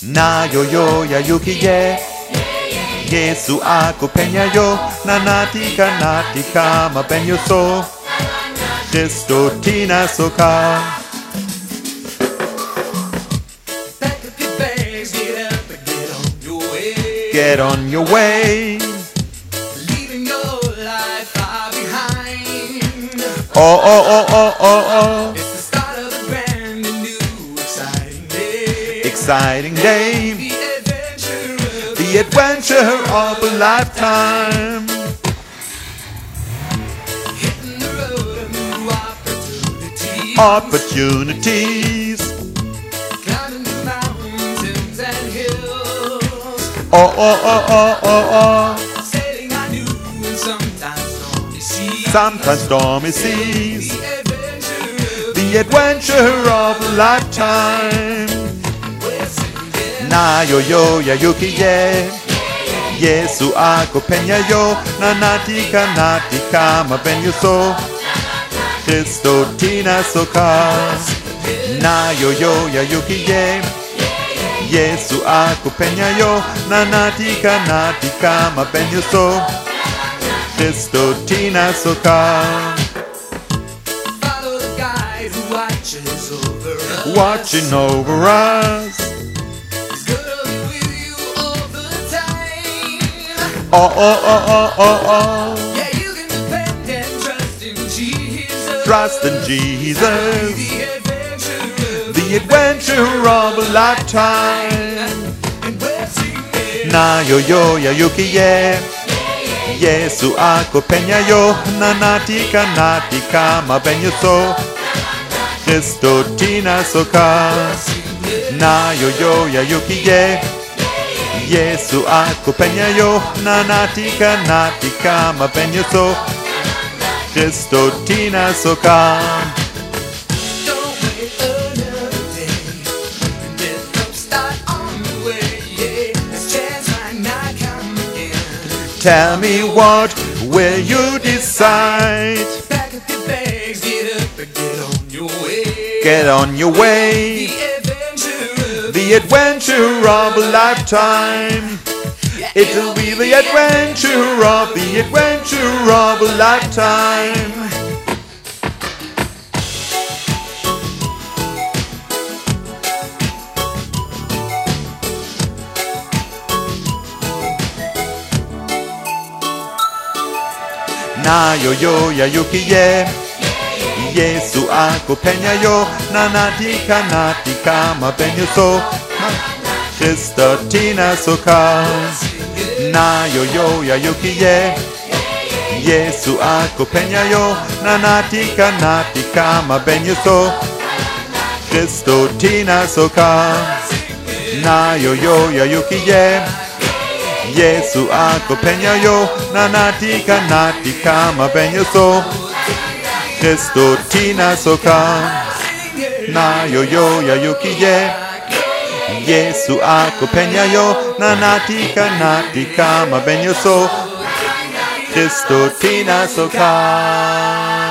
Na yo yo ya yuki ye. Yesu ako penya yo. Nanatika natika mapenyo so. Desto tina soka. Pack up your bags, get up and get on your way. Get on your way. Leaving your life far behind. Oh oh oh oh oh oh. It's the start of a brand new exciting day. Exciting day. The adventure The adventure of a lifetime. hitting the road of new opportunities. Opportunities. Climbing the mountains and hills. Oh oh oh oh oh oh. Sailing on new and sometimes stormy seas. Sometimes stormy seas. The adventure of The adventure of a lifetime. we're singing. Na yo yo ya yuki ye. Yesu ako penya yo. Nanatika natika mapenyo so. Desto tina soka. Na yo yo ya yuki ye. Yesu ako penya yo. Nanatika natika mapenyo so. Desto tina soka. Follow the guide who watches over us. Watching over us. He's gonna be with you all the time. Oh oh oh oh oh oh. Yeah, you can depend and trust in Jesus. Trust in Jesus. The adventure of The adventure of a lifetime. and we're singing. Na yo yo ya yuki ye. Yesu ako penya yo. Nanatika natika mapenyo so. Desto tina soka. Na yo yo ya yuki ye. Yesu ako penya yo. Nanatika natika mapenyo so. Desto tina soka. Don't wait another day. Get up, start on the way. Yeah, this chance might not come again. Tell me what will you decide? Pack up your bags, get up and get on your way. Get on your way. The adventure of a lifetime. It'll be the adventure of a lifetime. Na yo yo ya yuki ye. Yesu ako penya yo. Nanatika natika mapenyo so. Desto tina soka. Na yo yo ya yuki ye. Yesu ako penya yo. Nanatika natika mapenyo so. Desto tina soka. Na yo yo ya yuki ye. Yesu ako penya yo. Nanatika natika mapenyo so. Desto tina soka. Na yo yo ya yuki ye. Yesu ako penya yo. Nanatika natika mapenyo so. Desto tina soka.